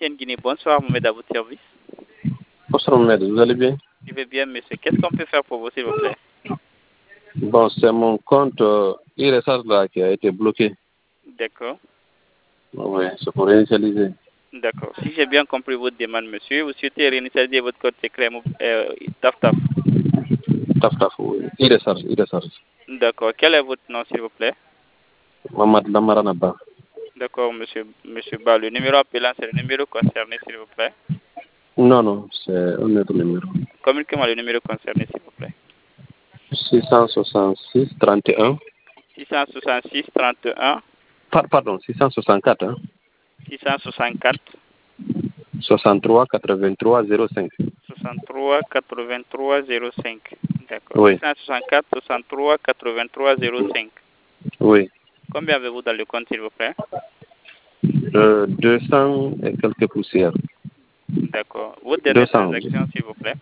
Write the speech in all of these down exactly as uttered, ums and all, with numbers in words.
Tienne Guinée. Bonsoir, Mohamed, à votre service. Bonsoir, Mohamed, vous allez bien? Je vais bien, monsieur. Qu'est-ce qu'on peut faire pour vous, s'il vous plaît? Bon, c'est mon compte euh, I R S A là qui a été bloqué. D'accord. Oui, c'est pour réinitialiser. D'accord. Si j'ai bien compris votre demande, monsieur, vous souhaitez réinitialiser votre code secret euh, Taf Taf. Taf Taf, oui. I R S A, I R S A. D'accord. Quel est votre nom, s'il vous plaît? Mamad Lamaranaba. D'accord, monsieur, monsieur Ba. Le numéro appelant, c'est le numéro concerné, s'il vous plaît. Non, non, c'est un autre numéro. Communiquez-moi le numéro concerné, s'il vous plaît. six cent soixante-six trente et un. six cent soixante-six trente et un. Par, pardon, six cent soixante-quatre. Hein. six cent soixante-quatre. soixante-trois quatre-vingt-trois zéro cinq. soixante-trois quatre-vingt-trois zéro cinq. D'accord. Oui. six cent soixante-quatre soixante-trois quatre-vingt-trois zéro cinq. Oui. Combien avez-vous dans le compte, s'il vous plaît? Euh, deux cents et quelques poussières. D'accord. Votre dernière transaction, s'il vous plaît?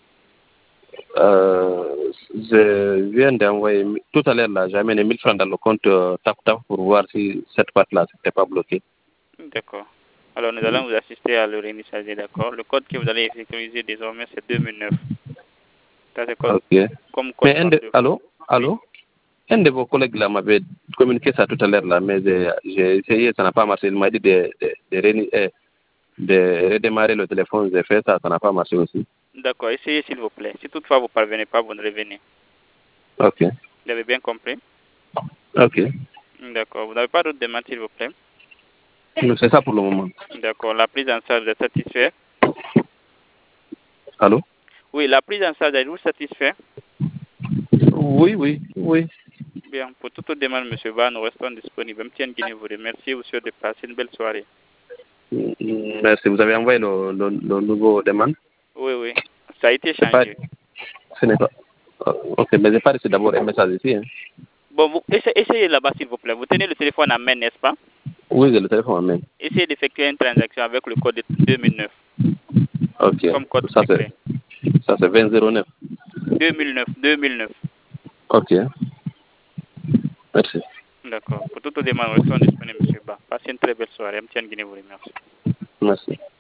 Euh, je viens d'envoyer, tout à l'heure là, j'ai amené mille francs dans le compte euh, Tap Tap pour voir si cette partie-là n'était pas bloquée. D'accord. Alors, nous allons vous assister à le réinitialiser, d'accord? Le code que vous allez utiliser désormais, c'est deux mille neuf. Ça, c'est code, Ok. comme code Mais un de, allô? Allô? Oui. Un de vos collègues là m'avait communiqué ça tout à l'heure là, mais j'ai essayé, ça n'a pas marché. Il m'a dit de, de, de, de, de redémarrer le téléphone, j'ai fait ça, ça n'a pas marché aussi. D'accord, essayez s'il vous plaît. Si toutefois vous ne parvenez pas, vous ne revenez. Ok. Vous avez bien compris? Ok. D'accord. Vous n'avez pas d'autres demandes, s'il vous plaît? C'est ça pour le moment. D'accord. La prise en charge est satisfaite? Allô? Oui, la prise en charge est-vous satisfait? Oui, oui, oui. Bien, pour toute demande, M. Ba, nous restons disponibles. M. Tienne Guinée vous remercie. Vous souhaite de passer une belle soirée. Merci. Vous avez envoyé le, le, le nouveau demande? Oui, oui. Ça a été changé. Pas, ce n'est pas. Ok, mais je pas reçu d'abord un message ici. Hein. Bon, vous essayez, essayez là-bas, s'il vous plaît. Vous tenez le téléphone en main, n'est-ce pas? Oui, j'ai le téléphone en main. Essayez d'effectuer une transaction avec le code deux mille neuf. Ok. Comme code Ça, secret. Ça, c'est vingt zéro neuf. deux mille neuf. deux mille neuf. Ok. Merci. D'accord. Pour toute demande, restons disponibles, M. Ba. Passez une très belle soirée. M. Tienne Guinée vous remercie. Merci.